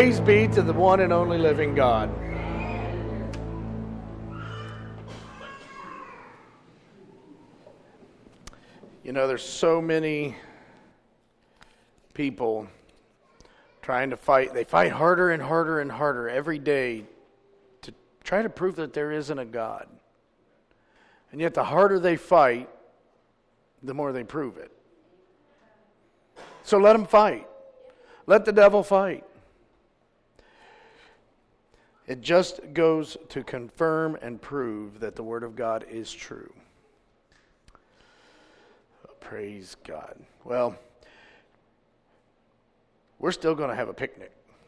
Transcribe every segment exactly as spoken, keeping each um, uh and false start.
Praise be to the one and only living God. You know, there's so many people trying to fight. They fight harder and harder and harder every day to try to prove that there isn't a God. And yet the harder they fight, the more they prove it. So let them fight. Let the devil fight. It just goes to confirm and prove that the Word of God is true. Praise God. Well, we're still going to have a picnic.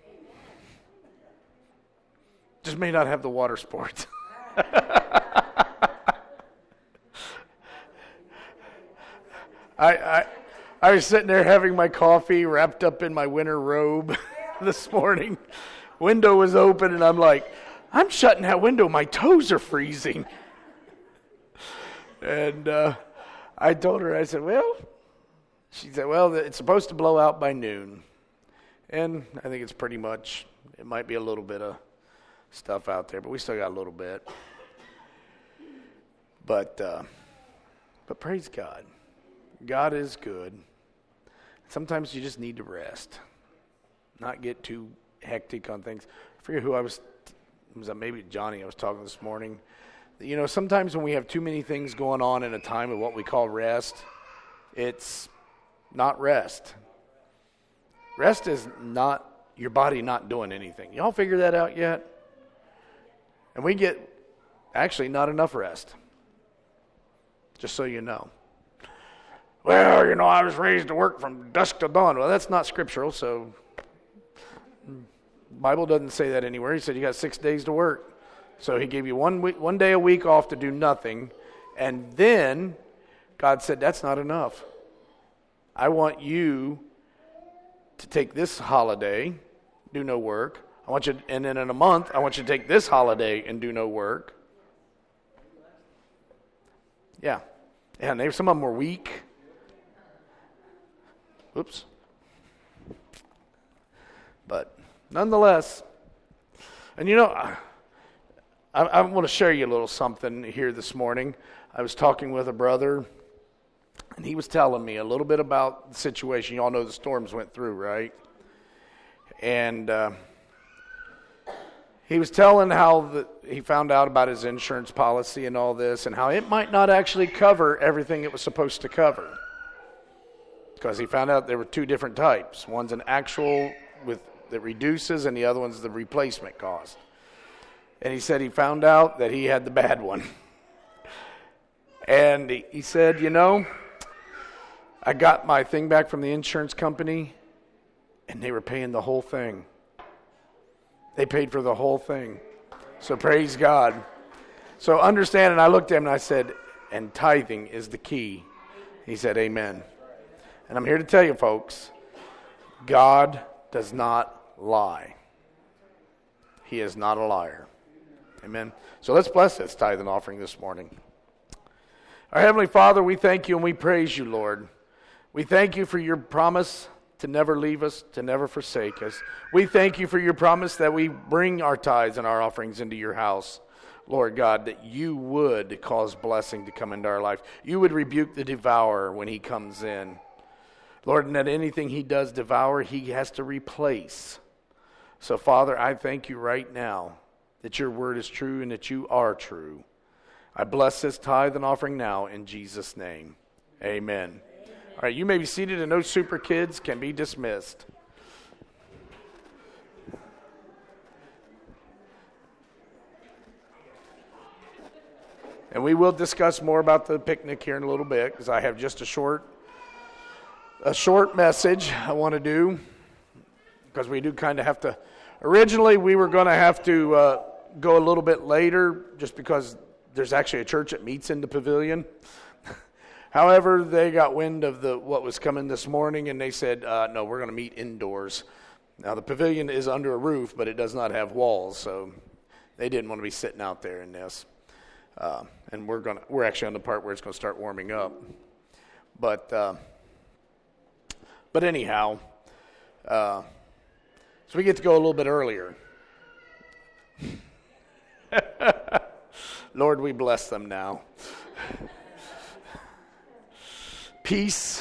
Just may not have the water sports. I, I I was sitting there having my coffee, wrapped up in my winter robe this morning. Window was open, and I'm like, I'm shutting that window. My toes are freezing. And uh, I told her, I said, well, she said, well, it's supposed to blow out by noon. And I think it's pretty much, it might be a little bit of stuff out there, but we still got a little bit. But, uh, but praise God. God is good. Sometimes you just need to rest, not get too hectic on things. I forget who I was, was that maybe Johnny I was talking this morning. You know, sometimes when we have too many things going on in a time of what we call rest, it's not rest. Rest is not your body not doing anything. Y'all figure that out yet? And we get actually not enough rest. Just so you know. Well, you know, I was raised to work from dusk to dawn. Well, that's not scriptural, so Bible doesn't say that anywhere. He said you got six days to work. So he gave you one week, one day a week off to do nothing. And then God said, that's not enough. I want you to take this holiday, do no work. I want you, and then in a month, I want you to take this holiday and do no work. Yeah. Yeah, and they, some of them were weak. Oops. But nonetheless, and you know, I, I want to share you a little something here this morning. I was talking with a brother, and he was telling me a little bit about the situation. You all know the storms went through, right? And uh, he was telling how the, he found out about his insurance policy and all this, and how it might not actually cover everything it was supposed to cover. Because he found out there were two different types. One's an actual with that reduces, and the other one's the replacement cost. And he said he found out that he had the bad one. And he, he said, you know, I got my thing back from the insurance company, and they were paying the whole thing. They paid for the whole thing. So praise God. So understand, and I looked at him and I said, and tithing is the key. He said, amen. And I'm here to tell you, folks, God does not lie. He is not a liar. Amen. So let's bless this tithe and offering this morning. Our Heavenly Father, we thank you and we praise you, Lord. We thank you for your promise to never leave us, to never forsake us. We thank you for your promise that we bring our tithes and our offerings into your house. Lord God, that you would cause blessing to come into our life. You would rebuke the devourer when he comes in. Lord, and that anything he does devour, he has to replace. So, Father, I thank you right now that your word is true and that you are true. I bless this tithe and offering now in Jesus' name. Amen. Amen. All right, you may be seated, and those super kids can be dismissed. And we will discuss more about the picnic here in a little bit, because I have just a short A short message I want to do, because we do kind of have to. Originally, we were going to have to uh, go a little bit later, just because there's actually a church that meets in the pavilion. However, they got wind of the what was coming this morning, and they said, uh, no, we're going to meet indoors. Now, the pavilion is under a roof, but it does not have walls, so they didn't want to be sitting out there in this. Uh, and we're going to, we're actually on the part where it's going to start warming up. But uh, But anyhow, uh, So we get to go a little bit earlier. Lord, we bless them now. Peace.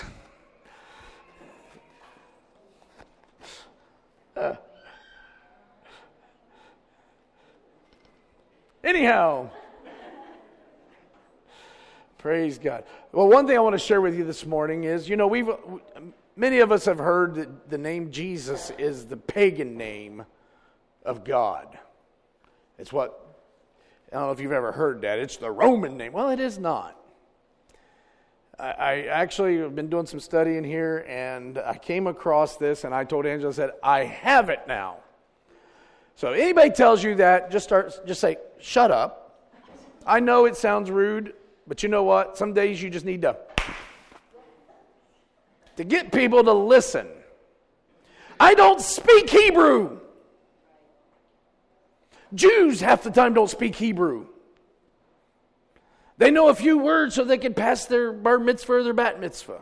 Uh. Anyhow, praise God. Well, one thing I want to share with you this morning is, you know, we've many of us have heard that the name Jesus is the pagan name of God. It's what, I don't know if you've ever heard that. It's the Roman name. Well, it is not. I, I actually have been doing some studying here, and I came across this, and I told Angela, I said, I have it now. So if anybody tells you that, just start, just say, shut up. I know it sounds rude, but you know what? Some days you just need to, to get people to listen. I don't speak Hebrew. Jews half the time don't speak Hebrew. They know a few words so they can pass their bar mitzvah or their bat mitzvah.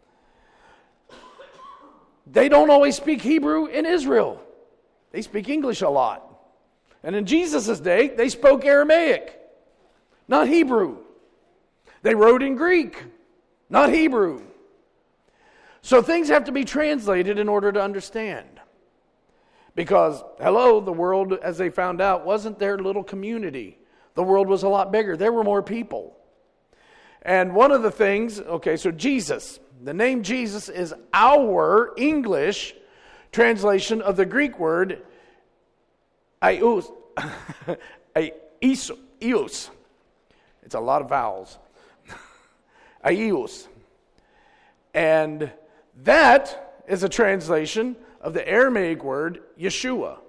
They don't always speak Hebrew in Israel. They speak English a lot. And in Jesus' day, they spoke Aramaic, not Hebrew. They wrote in Greek, not Hebrew. So things have to be translated in order to understand. Because, hello, the world, as they found out, wasn't their little community. The world was a lot bigger. There were more people. And one of the things, okay, so Jesus, the name Jesus is our English translation of the Greek word Ios. Ios. It's a lot of vowels. Ios. And that is a translation of the Aramaic word Yeshua.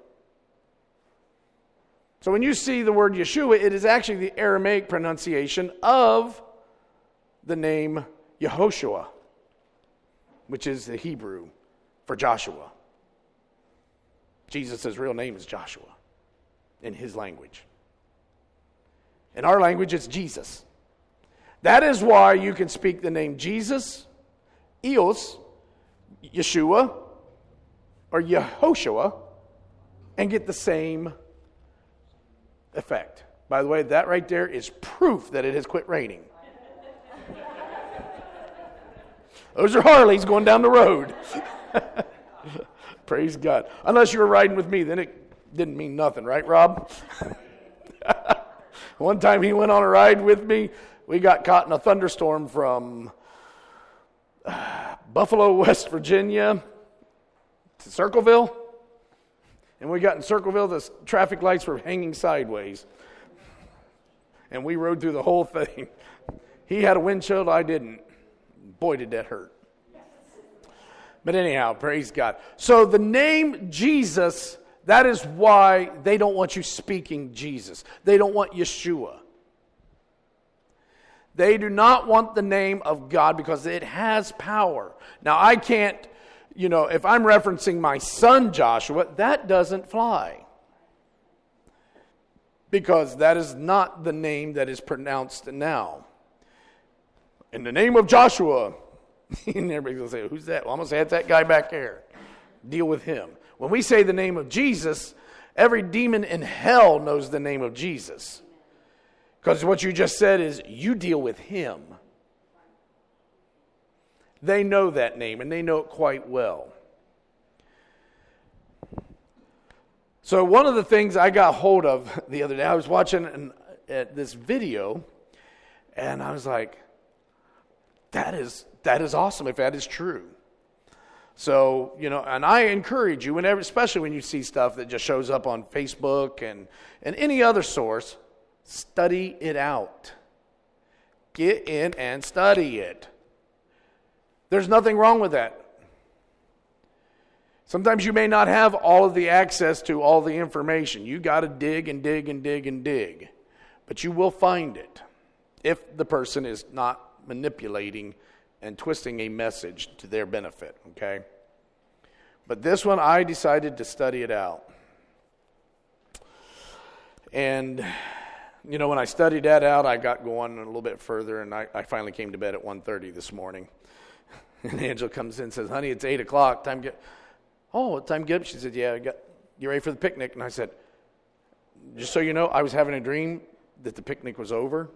So when you see the word Yeshua, it is actually the Aramaic pronunciation of the name Yehoshua, which is the Hebrew for Joshua. Jesus' real name is Joshua in his language. In our language, it's Jesus. That is why you can speak the name Jesus, Eos, Yeshua, or Yehoshua, and get the same effect. By the way, that right there is proof that it has quit raining. Those are Harleys going down the road. Praise God. Unless you were riding with me, then it didn't mean nothing, right, Rob? One time he went on a ride with me. We got caught in a thunderstorm from uh, Buffalo, West Virginia to Circleville. And we got in Circleville, the traffic lights were hanging sideways. And we rode through the whole thing. He had a windshield, I didn't. Boy, did that hurt. But anyhow, praise God. So the name Jesus, that is why they don't want you speaking Jesus. They don't want Yeshua. They do not want the name of God because it has power. Now, I can't, you know, if I'm referencing my son Joshua, that doesn't fly. Because that is not the name that is pronounced now. In the name of Joshua. And everybody's going to say, who's that? Well, I'm going to say, it's that guy back there. Deal with him. When we say the name of Jesus, every demon in hell knows the name of Jesus. Because what you just said is, you deal with him. They know that name, and they know it quite well. So one of the things I got hold of the other day, I was watching an, uh, this video, and I was like, that is that is awesome if that is true. So, you know, and I encourage you, whenever, especially when you see stuff that just shows up on Facebook and, and any other source, study it out. Get in and study it. There's nothing wrong with that. Sometimes you may not have all of the access to all the information. You got to dig and dig and dig and dig. But you will find it if the person is not manipulating and twisting a message to their benefit, okay? But this one, I decided to study it out. And, you know, when I studied that out, I got going a little bit further, and I, I finally came to bed at one thirty this morning. And Angela comes in and says, honey, it's eight o'clock. Time to get... oh, what time to get up? She said, yeah, I got, you ready for the picnic? And I said, just so you know, I was having a dream that the picnic was over.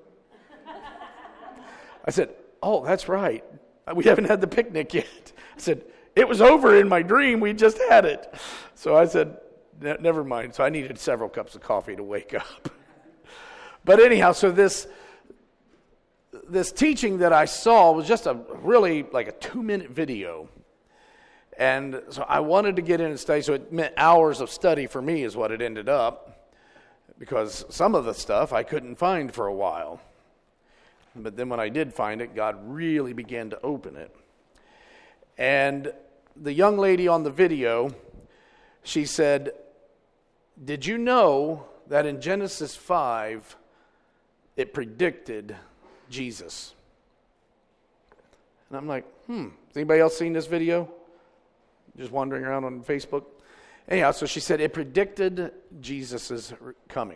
I said, oh, that's right. We haven't had the picnic yet. I said, it was over in my dream. We just had it. So I said, never mind. So I needed several cups of coffee to wake up. But anyhow, so this this teaching that I saw was just a really like a two-minute video. And so I wanted to get in and study, so it meant hours of study for me is what it ended up, because some of the stuff I couldn't find for a while. But then when I did find it, God really began to open it. And the young lady on the video, she said, did you know that in Genesis five, it predicted Jesus? And I'm like, hmm, has anybody else seen this video? Just wandering around on Facebook. Anyhow, so she said it predicted Jesus' coming.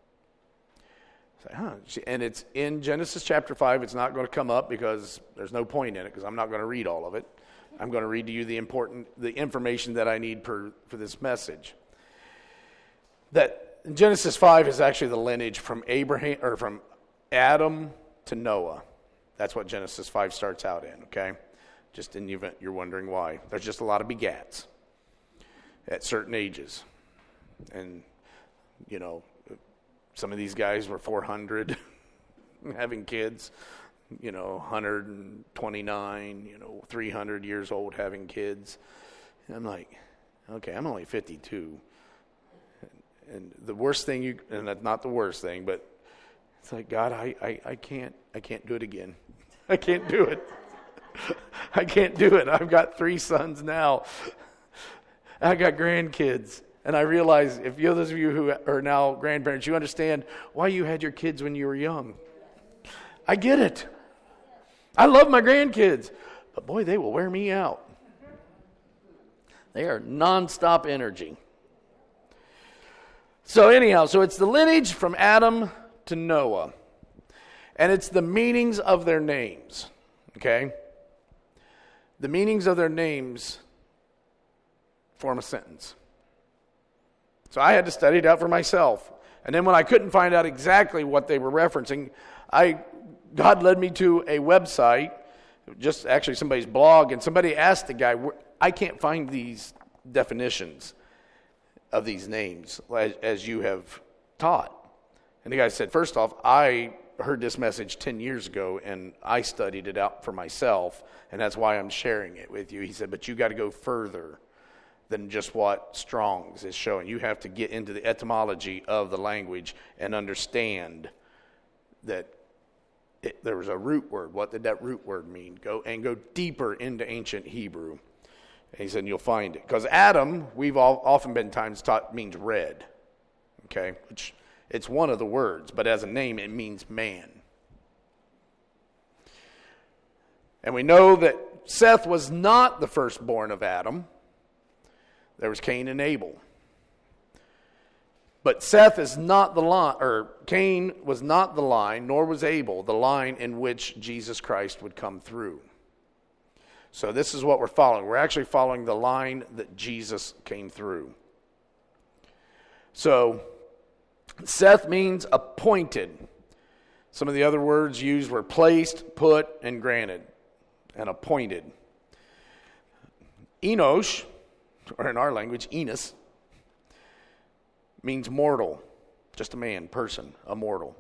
Huh. And it's in Genesis chapter five. It's not going to come up because there's no point in it, because I'm not going to read all of it. I'm going to read to you the important, the information that I need per, for this message. That Genesis five is actually the lineage from Abraham or from Adam to Noah. That's what Genesis five starts out in, okay? Just in the event you're wondering why. There's just a lot of begats at certain ages. And, you know, some of these guys were four hundred having kids, you know, one hundred twenty-nine, you know, three hundred years old having kids. And I'm like, okay, I'm only fifty-two. And the worst thing you, and that's not the worst thing, but it's like, God, I, I, I can't, I can't do it again. I can't do it. I can't do it. I've got three sons now. I got grandkids. And I realize, if you, those of you who are now grandparents, you understand why you had your kids when you were young. I get it. I love my grandkids. But boy, they will wear me out. They are nonstop energy. So anyhow, so it's the lineage from Adam to Noah. And it's the meanings of their names. Okay? The meanings of their names form a sentence. So I had to study it out for myself. And then when I couldn't find out exactly what they were referencing, I God led me to a website, just actually somebody's blog, and somebody asked the guy, I can't find these definitions of these names as, as you have taught. And the guy said, first off, I heard this message ten years ago, and I studied it out for myself, and that's why I'm sharing it with you. He said, but you got to go further than just what Strong's is showing. You have to get into the etymology of the language and understand that it, there was a root word. What did that root word mean? Go and go deeper into ancient Hebrew. And he said, you'll find it. Because Adam, we've all, often been times taught, means red. Okay? Which, it's one of the words, but as a name, it means man. And we know that Seth was not the firstborn of Adam. There was Cain and Abel. But Seth is not the line, or Cain was not the line, nor was Abel the line in which Jesus Christ would come through. So this is what we're following. We're actually following the line that Jesus came through. So Seth means appointed. Some of the other words used were placed, put, and granted, and appointed. Enosh, or in our language, Enos, means mortal. Just a man, person, a mortal.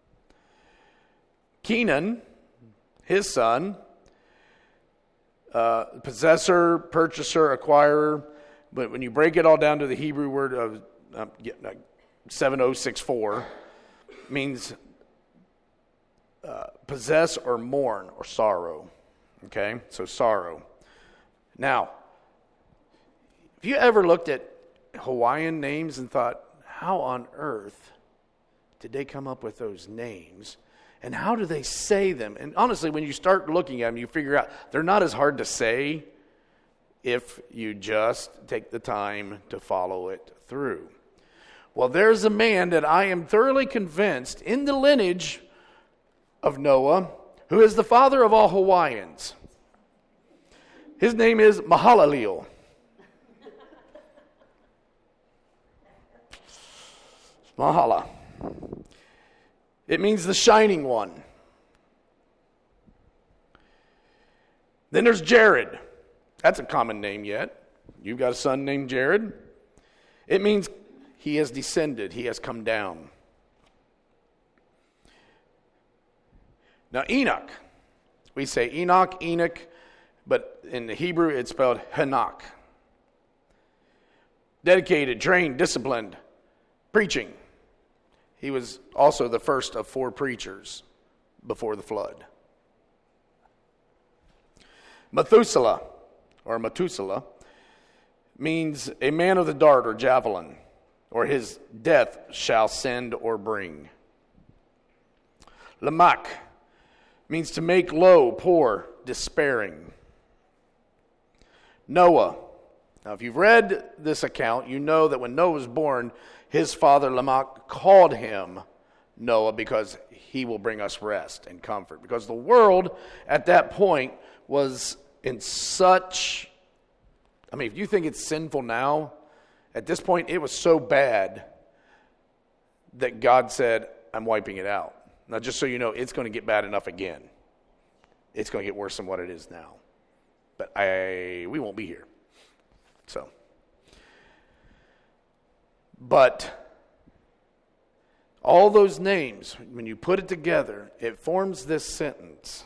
Kenan, his son, uh, possessor, purchaser, acquirer. But when you break it all down to the Hebrew word of uh, seven oh six four, means uh, possess or mourn or sorrow. Okay, so sorrow. Now, have you ever looked at Hawaiian names and thought, how on earth did they come up with those names? And how do they say them? And honestly, when you start looking at them, you figure out they're not as hard to say if you just take the time to follow it through. Well, there's a man that I am thoroughly convinced in the lineage of Noah, who is the father of all Hawaiians. His name is Mahalalel. Mahala. It means the shining one. Then there's Jared. That's a common name yet. You've got a son named Jared. It means he has descended. He has come down. Now Enoch. We say Enoch, Enoch, but in the Hebrew it's spelled Hanok. Dedicated, trained, disciplined, preaching. He was also the first of four preachers before the flood. Methuselah, or Methuselah, means a man of the dart or javelin, or his death shall send or bring. Lamech means to make low, poor, despairing. Noah. Now, if you've read this account, you know that when Noah was born, his father Lamech called him Noah because he will bring us rest and comfort. Because the world at that point was in such, I mean, if you think it's sinful now, at this point it was so bad that God said, I'm wiping it out. Now, just so you know, it's going to get bad enough again. It's going to get worse than what it is now. But I, we won't be here. So, but all those names, when you put it together, it forms this sentence.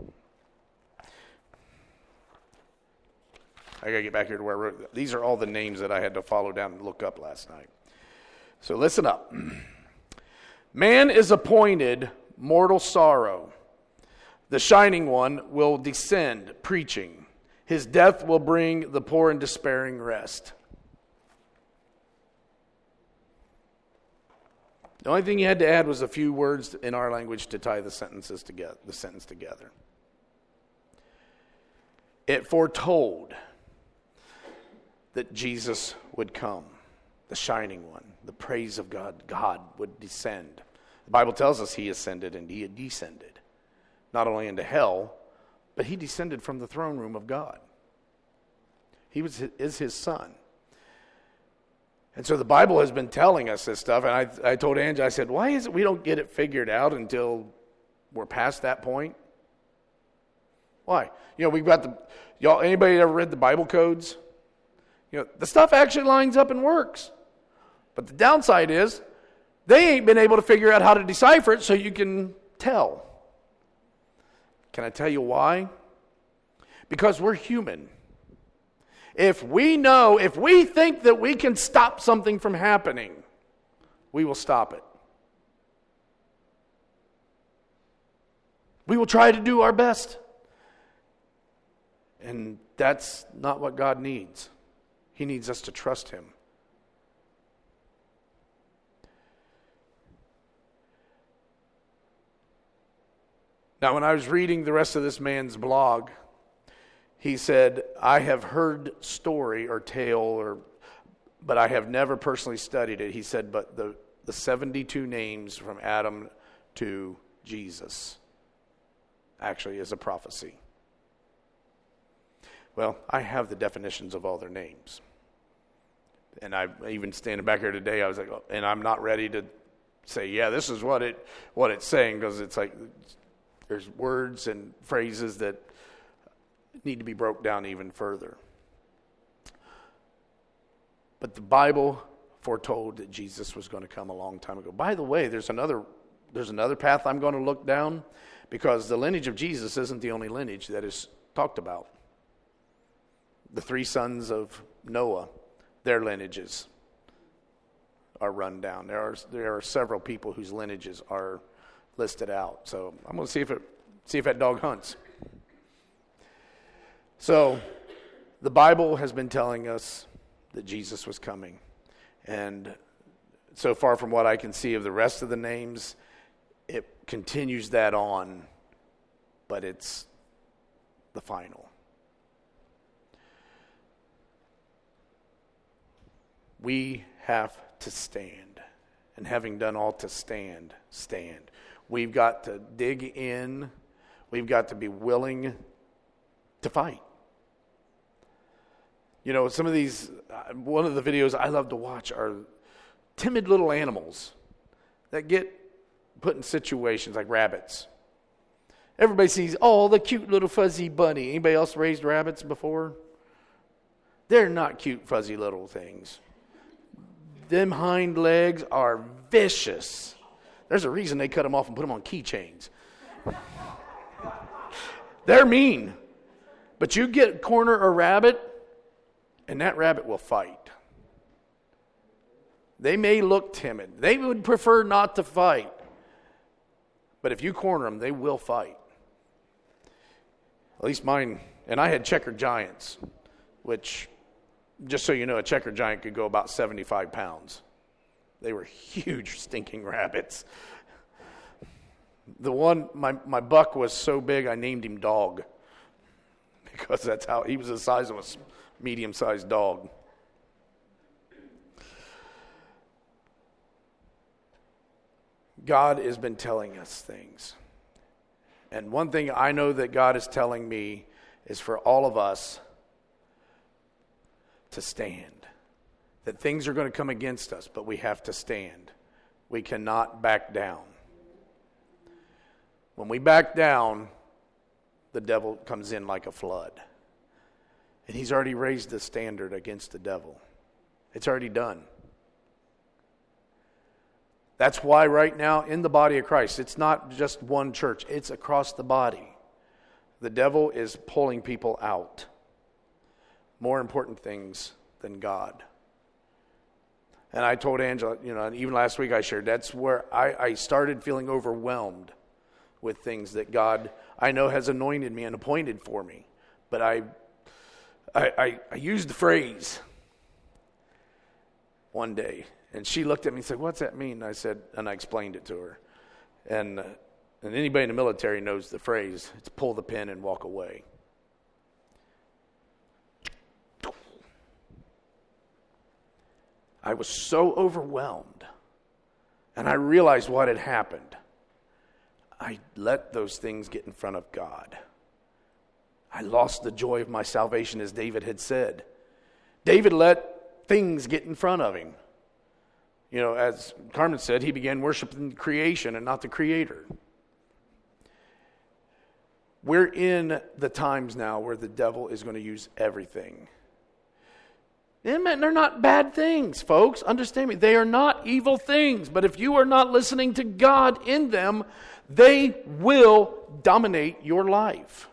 I got to get back here to where I wrote. These are all the names that I had to follow down and look up last night. So listen up. Man is appointed mortal sorrow. The shining one will descend preaching. His death will bring the poor and despairing rest. The only thing you had to add was a few words in our language to tie the sentences together, the sentence together. It foretold that Jesus would come, the shining one, the praise of God. God would descend. The Bible tells us he ascended and he had descended, not only into hell, but he descended from the throne room of God. He was is his son. And so the Bible has been telling us this stuff, and I, I told Angie, I said, why is it we don't get it figured out until we're past that point? Why? You know, we've got the, y'all, anybody ever read the Bible codes? You know, the stuff actually lines up and works. But the downside is, they ain't been able to figure out how to decipher it so you can tell. Can I tell you why? Because we're human. If we know, if we think that we can stop something from happening, we will stop it. We will try to do our best. And that's not what God needs. He needs us to trust him. Now, when I was reading the rest of this man's blog, he said, I have heard story or tale, or, but I have never personally studied it. He said, but the, the seventy-two names from Adam to Jesus actually is a prophecy. Well, I have the definitions of all their names. And I even standing back here today, I was like, oh, and I'm not ready to say, yeah, this is what it what it's saying, because it's like there's words and phrases that need to be broke down even further. But the Bible foretold that Jesus was going to come a long time ago. By the way, there's another there's another path I'm going to look down, because the lineage of Jesus isn't the only lineage that is talked about. The three sons of Noah, their lineages are run down. There are there are several people whose lineages are listed out. So I'm going to see if it see if that dog hunts. So the Bible has been telling us that Jesus was coming. And so far from what I can see of the rest of the names, it continues that on, but it's the final. We have to stand. And having done all to stand, stand. We've got to dig in. We've got to be willing to fight. You know, some of these, one of the videos I love to watch are timid little animals that get put in situations like rabbits. Everybody sees, oh, the cute little fuzzy bunny. Anybody else raised rabbits before? They're not cute, fuzzy little things. Them hind legs are vicious. There's a reason they cut them off and put them on keychains. They're mean. But you get corner a rabbit, and that rabbit will fight. They may look timid. They would prefer not to fight. But if you corner them, they will fight. At least mine, and I had checker giants, which, just so you know, a checker giant could go about seventy-five pounds. They were huge, stinking rabbits. The one, my, my buck was so big, I named him Dog. Because that's how, he was the size of a medium-sized dog. God has been telling us things. And one thing I know that God is telling me is for all of us to stand. That things are going to come against us, but we have to stand. We cannot back down. When we back down, the devil comes in like a flood. And he's already raised the standard against the devil. It's already done. That's why right now in the body of Christ, it's not just one church, it's across the body. The devil is pulling people out. More important things than God. And I told Angela, you know, and even last week I shared, that's where I, I started feeling overwhelmed with things that God, I know, has anointed me and appointed for me. But I, I, I, I used the phrase one day. And she looked at me and said, what's that mean? And I said, and I explained it to her. And, uh, and anybody in the military knows the phrase, it's pull the pin and walk away. I was so overwhelmed. And I realized what had happened. I let those things get in front of God. I lost the joy of my salvation, as David had said. David let things get in front of him. You know, as Carmen said, he began worshiping creation and not the Creator. We're in the times now where the devil is going to use everything. And they're not bad things, folks. Understand me. They are not evil things. But if you are not listening to God in them, they will dominate your life.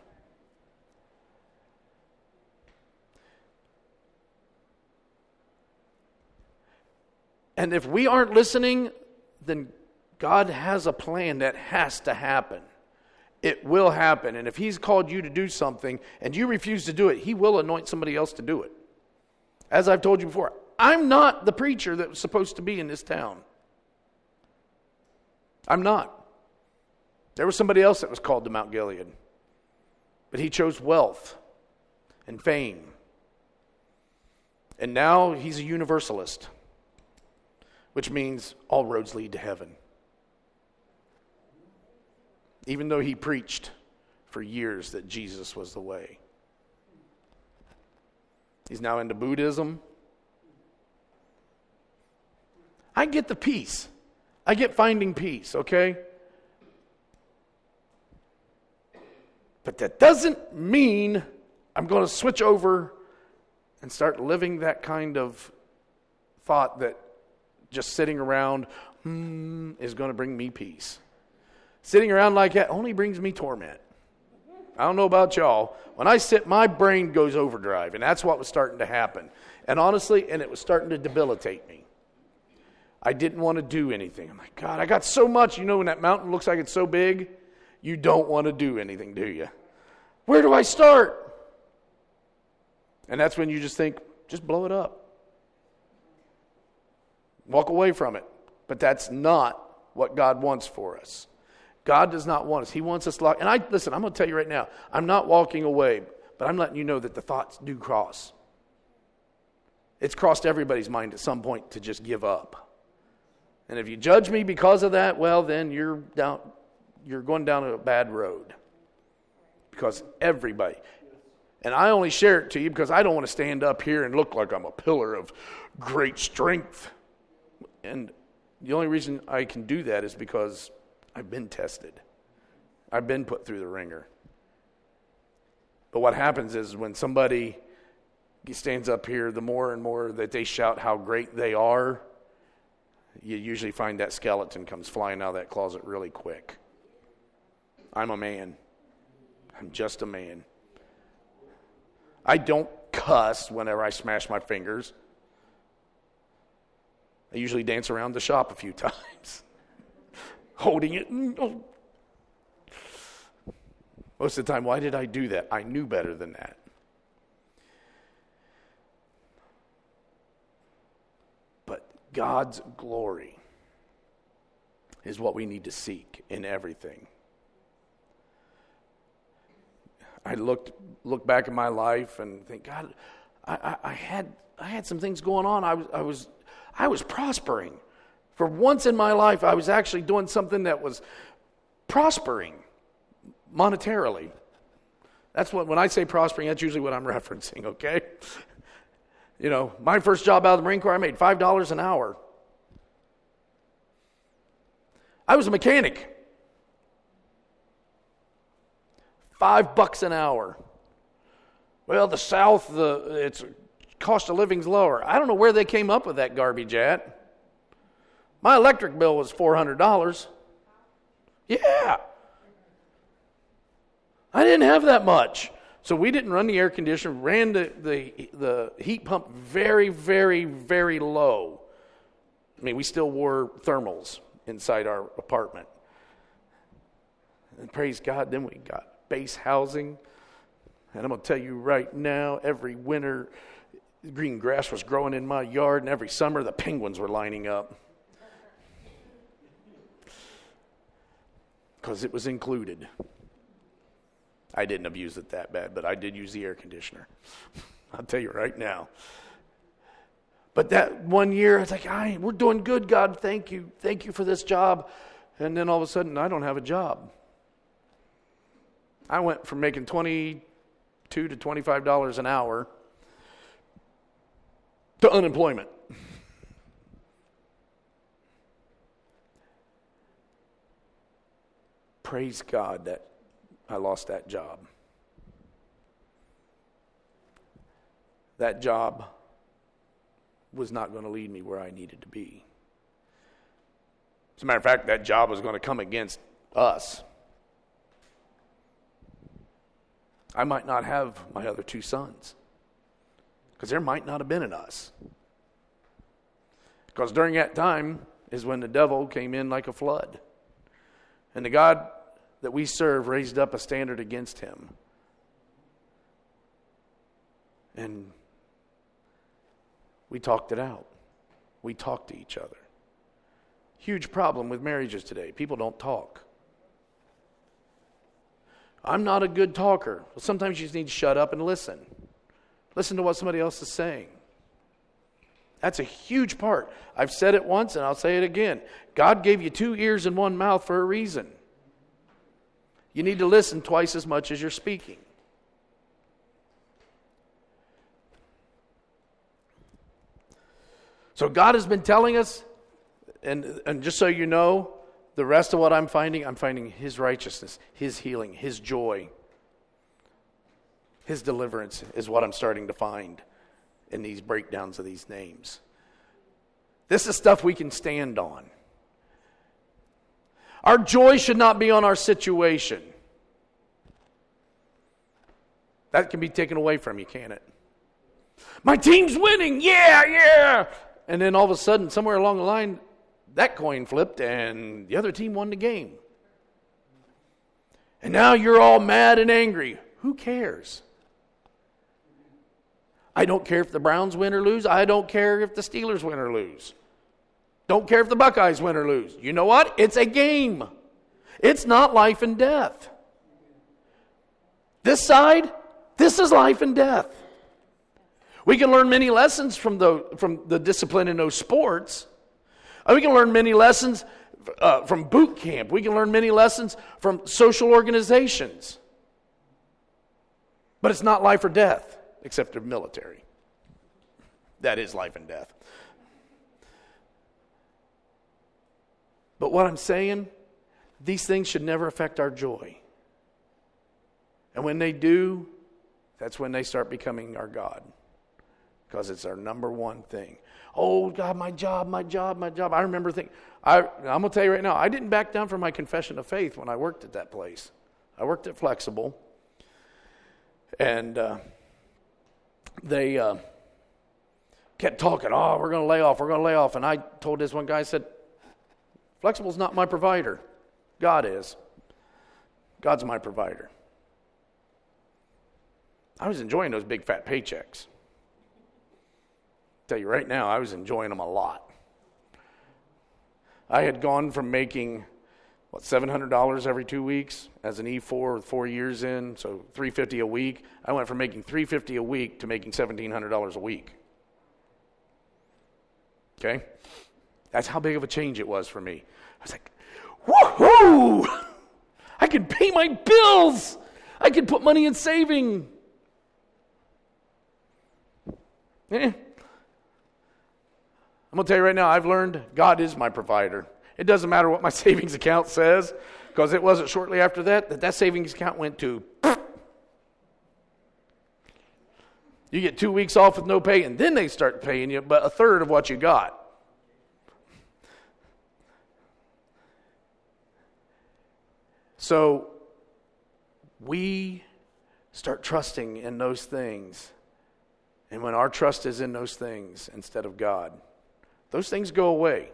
And if we aren't listening, then God has a plan that has to happen. It will happen. And if He's called you to do something and you refuse to do it, He will anoint somebody else to do it. As I've told you before, I'm not the preacher that was supposed to be in this town. I'm not. There was somebody else that was called to Mount Gilead. But he chose wealth and fame. And now he's a universalist, which means all roads lead to heaven. Even though he preached for years that Jesus was the way. He's now into Buddhism. I get the peace. I get finding peace, okay? But that doesn't mean I'm going to switch over and start living that kind of thought that just sitting around hmm, is going to bring me peace. Sitting around like that only brings me torment. I don't know about y'all. When I sit, my brain goes overdrive, and that's what was starting to happen. And honestly, and it was starting to debilitate me. I didn't want to do anything. I'm like, God, I got so much. You know, when that mountain looks like it's so big, you don't want to do anything, do you? Where do I start? And that's when you just think, just blow it up. Walk away from it. But that's not what God wants for us. God does not want us. He wants us locked. And I listen, I'm going to tell you right now, I'm not walking away, but I'm letting you know that the thoughts do cross. It's crossed everybody's mind at some point to just give up. And if you judge me because of that, well, then you're down, you're going down a bad road. Because everybody, and I only share it to you because I don't want to stand up here and look like I'm a pillar of great strength. And The only reason I can do that is because I've been tested. I've been put through the ringer. But what happens is when somebody stands up here, the more and more that they shout how great they are, you usually find that skeleton comes flying out of that closet really quick. I'm a man. I'm just a man. I don't cuss whenever I smash my fingers. I usually dance around the shop a few times, holding it. Most of the time, why did I do that? I knew better than that. But God's glory is what we need to seek in everything. I looked look back at my life and think, God, I, I, I had I had some things going on. I was I was I was prospering. For once in my life, I was actually doing something that was prospering monetarily. That's what when I say prospering, that's usually what I'm referencing. Okay, you know, my first job out of the Marine Corps, I made five dollars an hour. I was a mechanic. Five bucks an hour. Well, the South, the its cost of living's lower. I don't know where they came up with that garbage at. My electric bill was four hundred dollars. Yeah. I didn't have that much. So we didn't run the air conditioner, ran the, the, the heat pump very, very, very low. I mean, we still wore thermals inside our apartment. And praise God, then we got base housing. And I'm going to tell you right now, every winter, green grass was growing in my yard, and every summer, the penguins were lining up. Because it was included. I didn't abuse it that bad, but I did use the air conditioner. I'll tell you right now. But that one year, it's like, "Aye, we're doing good, God. Thank you. Thank you for this job." And then all of a sudden, I don't have a job. I went from making twenty-two to twenty-five dollars an hour to unemployment. Praise God that I lost that job. That job was not going to lead me where I needed to be. As a matter of fact, that job was going to come against us. I might not have my other two sons because there might not have been an us. Because during that time is when the devil came in like a flood. And the God that we serve raised up a standard against him. And we talked it out. We talked to each other. Huge problem with marriages today. People don't talk. I'm not a good talker. Sometimes you just need to shut up and listen. Listen to what somebody else is saying. That's a huge part. I've said it once and I'll say it again. God gave you two ears and one mouth for a reason. You need to listen twice as much as you're speaking. So God has been telling us, and, and just so you know, the rest of what I'm finding, I'm finding His righteousness, His healing, His joy, His deliverance is what I'm starting to find in these breakdowns of these names. This is stuff we can stand on. Our joy should not be on our situation. That can be taken away from you, can't it? My team's winning, yeah, yeah. And then all of a sudden, somewhere along the line, that coin flipped and the other team won the game. And now you're all mad and angry. Who cares? I don't care if the Browns win or lose. I don't care if the Steelers win or lose. Don't care if the Buckeyes win or lose. You know what? It's a game. It's not life and death. This side, this is life and death. We can learn many lessons from the, from the discipline in those sports. We can learn many lessons uh, from boot camp. We can learn many lessons from social organizations. But it's not life or death, except the military. That is life and death. But what I'm saying, these things should never affect our joy. And when they do, that's when they start becoming our God. Because it's our number one thing. Oh, God, my job, my job, my job. I remember thinking, I, I'm going to tell you right now, I didn't back down from my confession of faith when I worked at that place. I worked at Flexible. And uh, they uh, kept talking, oh, we're going to lay off, we're going to lay off. And I told this one guy, I said, Flexible's not my provider. God is. God's my provider. I was enjoying those big fat paychecks. Tell you right now, I was enjoying them a lot. I had gone from making, what, seven hundred dollars every two weeks as an E four with four years in, so three hundred fifty dollars a week. I went from making three hundred fifty dollars a week to making seventeen hundred dollars a week. Okay? That's how big of a change it was for me. I was like, woohoo! I could pay my bills! I could put money in saving. Eh. I'm going to tell you right now, I've learned God is my provider. It doesn't matter what my savings account says, because it wasn't shortly after that that that savings account went to. You get two weeks off with no pay, and then they start paying you but a third of what you got. So we start trusting in those things. And when our trust is in those things instead of God, those things go away.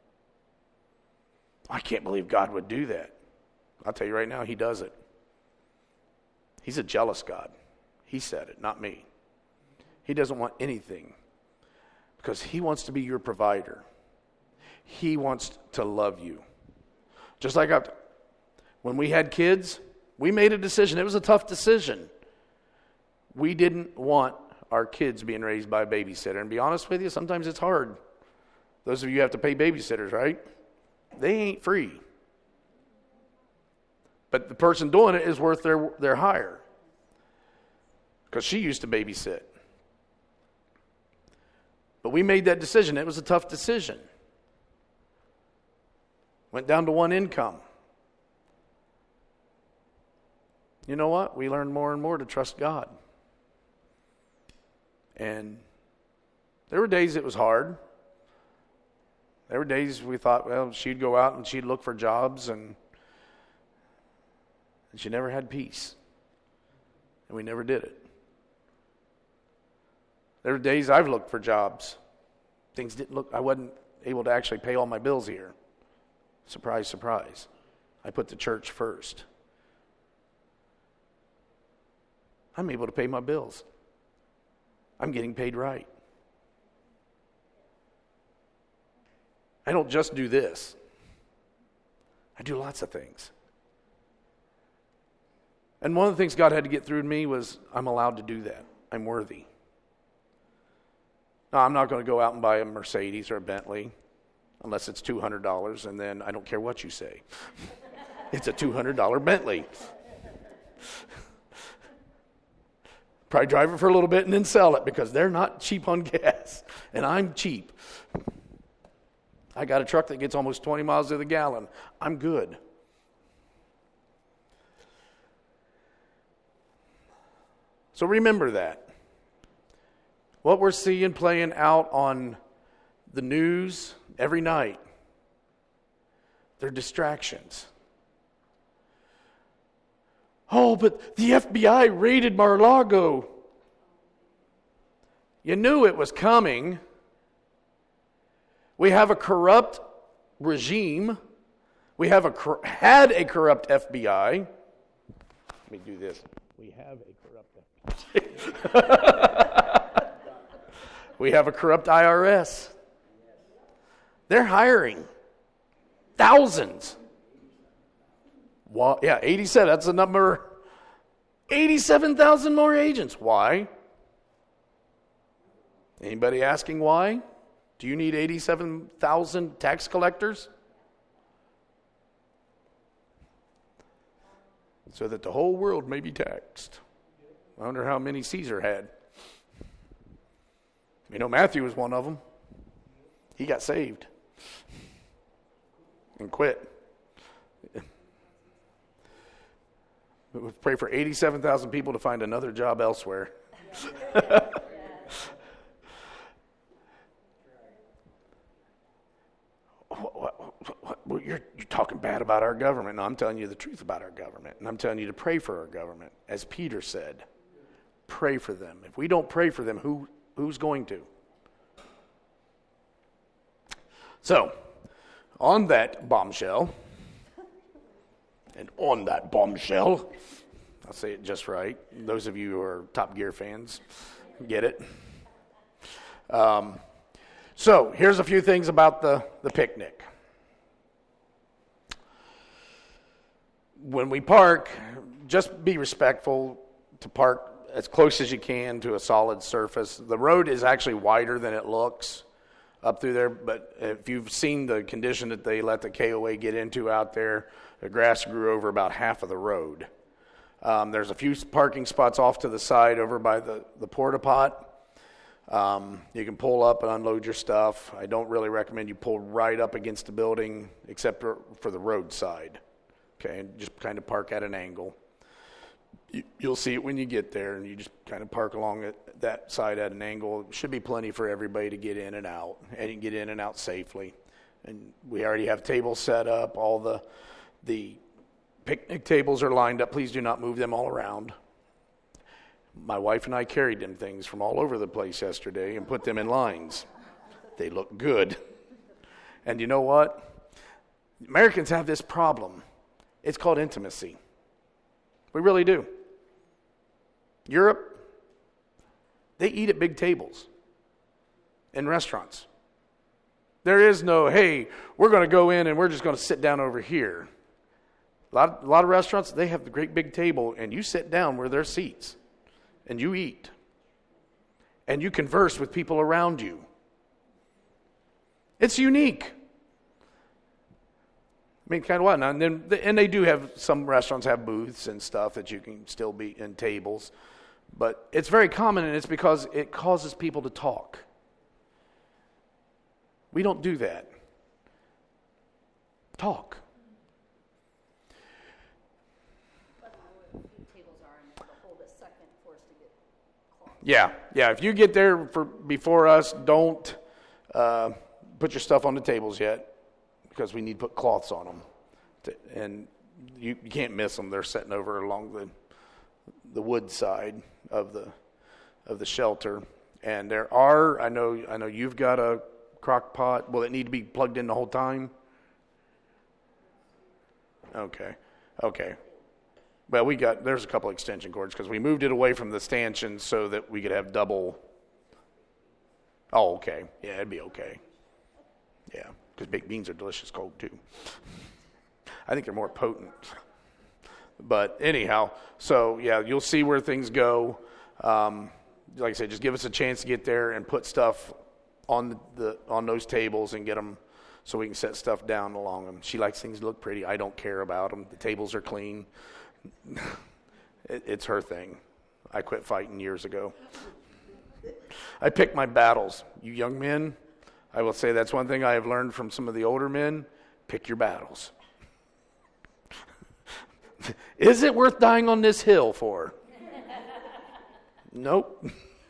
I can't believe God would do that. I'll tell you right now, he does it. He's a jealous God. He said it, not me. He doesn't want anything because he wants to be your provider. He wants to love you. Just like I've, when we had kids, we made a decision. It was a tough decision. We didn't want our kids being raised by a babysitter. And to be honest with you, sometimes it's hard. Those of you who have to pay babysitters, right? They ain't free. But the person doing it is worth their, their hire. Because she used to babysit. But we made that decision. It was a tough decision. Went down to one income. You know what? We learned more and more to trust God. And there were days it was hard. There were days we thought, well, she'd go out and she'd look for jobs, and, and she never had peace. And we never did it. There were days I've looked for jobs. Things didn't look, I wasn't able to actually pay all my bills here. Surprise, surprise. I put the church first. I'm able to pay my bills. I'm getting paid right. I don't just do this. I do lots of things. And one of the things God had to get through to me was I'm allowed to do that. I'm worthy. Now, I'm not going to go out and buy a Mercedes or a Bentley unless it's two hundred dollars, and then I don't care what you say. It's a two hundred dollars Bentley. Probably drive it for a little bit and then sell it because they're not cheap on gas, and I'm cheap. I got a truck that gets almost twenty miles to the gallon. I'm good. So remember that. What we're seeing playing out on the news every night, they're distractions. Oh, but the F B I raided Mar-a-Lago. You knew it was coming. We have a corrupt regime. We have a had a corrupt F B I. Let me do this. We have a corrupt F B I. We have a corrupt I R S. They're hiring thousands. Well, yeah, eighty-seven. That's the number. eighty-seven thousand more agents. Why? Anybody asking why? Do you need eighty-seven thousand tax collectors? So that the whole world may be taxed. I wonder how many Caesar had. You know, Matthew was one of them. He got saved. and quit. We pray for eighty-seven thousand people to find another job elsewhere. Well, you're, you're talking bad about our government. No, I'm telling you the truth about our government. And I'm telling you to pray for our government. As Peter said, pray for them. If we don't pray for them, who who's going to? So, on that bombshell, and on that bombshell, I'll say it just right. Those of you who are Top Gear fans get it. Um, so, here's a few things about the, the picnic. When we park, just be respectful to park as close as you can to a solid surface. The road is actually wider than it looks up through there, but if you've seen the condition that they let the K O A get into out there, the grass grew over about half of the road. Um, there's a few parking spots off to the side over by the, the porta pot. Um, you can pull up and unload your stuff. I don't really recommend you pull right up against the building except for, for the roadside. Okay, and just kind of park at an angle. You, you'll see it when you get there, and you just kind of park along it, that side at an angle. Should be plenty for everybody to get in and out, and you can get in and out safely. And we already have tables set up. All the the picnic tables are lined up. Please do not move them all around. My wife and I carried them things from all over the place yesterday and put them in lines. They look good. And you know what? Americans have this problem. It's called intimacy. We really do. Europe, they eat at big tables in restaurants. There is no, hey, we're going to go in and we're just going to sit down over here. A lot, a lot of restaurants, they have the great big table, and you sit down where there's seats, and you eat. And you converse with people around you. It's unique. I mean, kind of what? And then, and they do have, some restaurants have booths and stuff that you can still be in tables. But it's very common, and it's because it causes people to talk. We don't do that. Talk. Yeah, yeah. If you get there for before us, don't uh, put your stuff on the tables yet, because we need to put cloths on them, to, and you, you can't miss them. They're sitting over along the the wood side of the of the shelter. And there are, I know, I know you've got a crock pot. Will it need to be plugged in the whole time? Okay, okay. Well, we got, there's a couple extension cords because we moved it away from the stanchion so that we could have double. Oh, okay. Yeah, it'd be okay. Yeah, because baked beans are delicious cold too. I think they're more potent. But anyhow, so yeah, you'll see where things go. Um, like I said, just give us a chance to get there and put stuff on the, the on those tables and get them so we can set stuff down along them. She likes things to look pretty. I don't care about them. The tables are clean. it, it's her thing. I quit fighting years ago. I pick my battles. You young men, I will say that's one thing I have learned from some of the older men. Pick your battles. Is it worth dying on this hill for? Nope.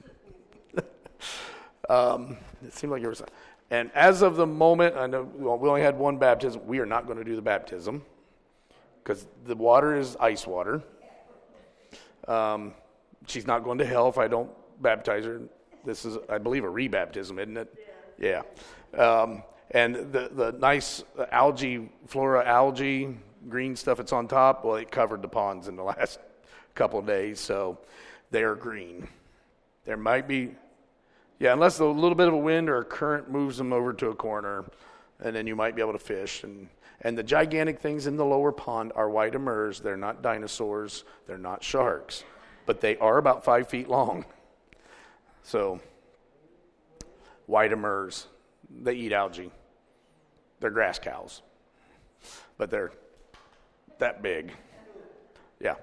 um, it seemed like there was, and as of the moment, I know well, we only had one baptism. We are not going to do the baptism because the water is ice water. Um, she's not going to hell if I don't baptize her. This is, I believe, a rebaptism, isn't it? Yeah. yeah. Um, and the the nice algae, flora algae, green stuff that's on top, well, it covered the ponds in the last couple of days, so they're green. There might be, yeah, unless a little bit of a wind or a current moves them over to a corner, and then you might be able to fish. And, and the gigantic things in the lower pond are white amurs. They're not dinosaurs. They're not sharks. But they are about five feet long. So, white amurs, they eat algae. They're grass cows. But they're that big. Yeah.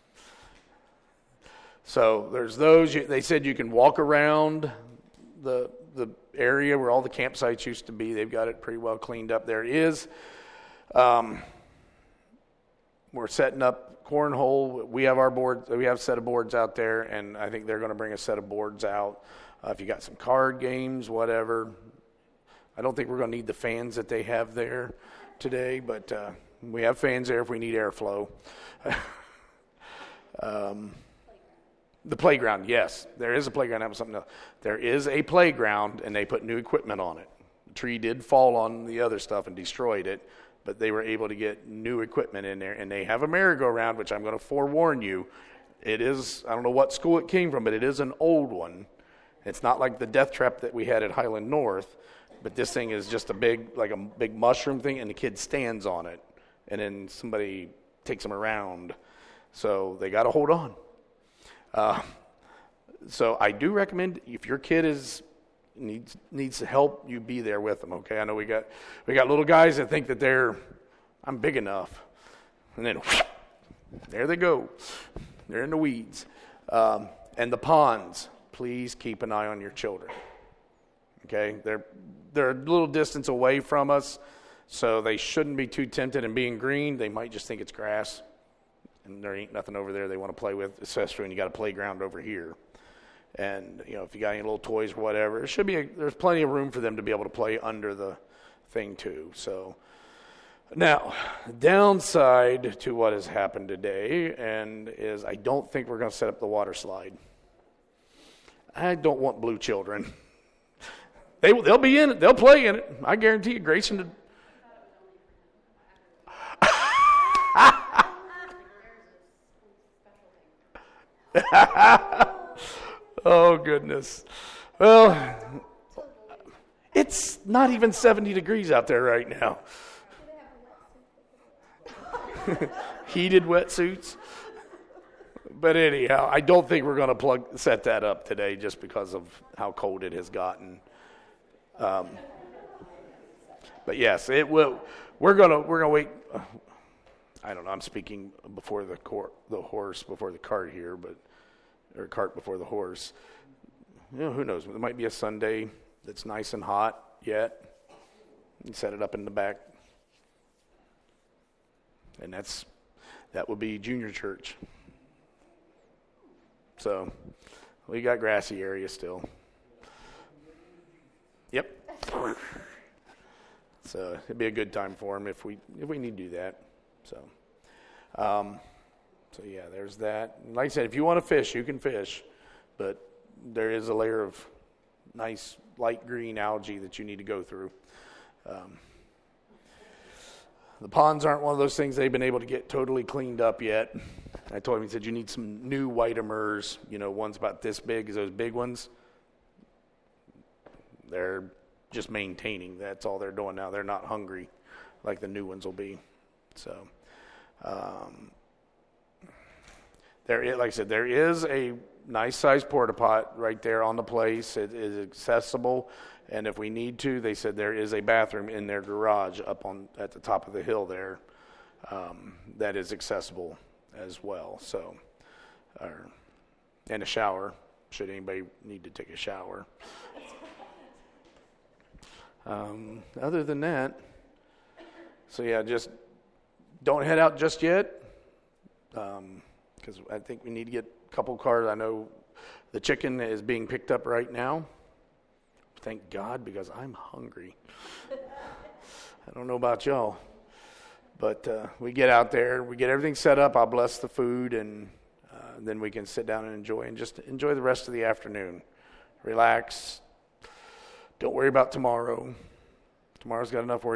So there's those. They said you can walk around the the area where all the campsites used to be. They've got it pretty well cleaned up. There is Um, we're setting up cornhole. We have our board. We have a set of boards out there, and I think they're going to bring a set of boards out. Uh, if you got some card games, whatever. I don't think we're going to need the fans that they have there today, but uh, we have fans there if we need airflow. um, the playground, yes, there is a playground. That was something else. There is a playground, and they put new equipment on it. The tree did fall on the other stuff and destroyed it, but they were able to get new equipment in there, and they have a merry-go-round, which I'm going to forewarn you. It is, I don't know what school it came from, but it is an old one. It's not like the death trap that we had at Highland North, but this thing is just a big, like a big mushroom thing, and the kid stands on it, and then somebody takes them around. So they got to hold on. Uh, so I do recommend if your kid is needs needs help, you be there with them. Okay, I know we got we got little guys that think that they're I'm big enough, and then whoosh, there they go. They're in the weeds. Um, and the ponds. Please keep an eye on your children. Okay, they're they're a little distance away from us, so they shouldn't be too tempted in being green. They might just think it's grass, and there ain't nothing over there they want to play with, especially when you got a playground over here. And you know, if you got any little toys or whatever, it should be a, there's plenty of room for them to be able to play under the thing too. So now, downside to what has happened today, and is I don't think we're going to set up the water slide. I don't want blue children. They, they'll be in it. They'll play in it. I guarantee you, Grayson. Oh, goodness. Well, it's not even seventy degrees out there right now. Heated wetsuits. But anyhow, I don't think we're going to plug set that up today just because of how cold it has gotten. Um, but yes, it will. We're gonna we're gonna wait. Uh, I don't know. I'm speaking before the cor- the horse before the cart here, but or cart before the horse. You know, who knows? There might be a Sunday that's nice and hot yet. You set it up in the back, and that's that will be junior church. So we got grassy area still. Yep. So it'd be a good time for them if we if we need to do that. So, um, so yeah, there's that. And like I said, if you want to fish, you can fish, but there is a layer of nice light green algae that you need to go through. Um, the ponds aren't one of those things they've been able to get totally cleaned up yet. I told him, he said, you need some new white Amurs, you know, ones about this big as those big ones. They're just maintaining. That's all they're doing now. They're not hungry like the new ones will be. So, um, there, like I said, there is a nice sized porta pot right there on the place. It is accessible, and if we need to, they said there is a bathroom in their garage up on at the top of the hill there um, that is accessible as well. So, or, and a shower should anybody need to take a shower. Um, other than that, so yeah, just don't head out just yet, because um, I think we need to get a couple cars. I know the chicken is being picked up right now. Thank God, because I'm hungry. I don't know about y'all, but uh, we get out there, we get everything set up. I'll bless the food, and uh, then we can sit down and enjoy, and just enjoy the rest of the afternoon. Relax. Don't worry about tomorrow. Tomorrow's got enough worry.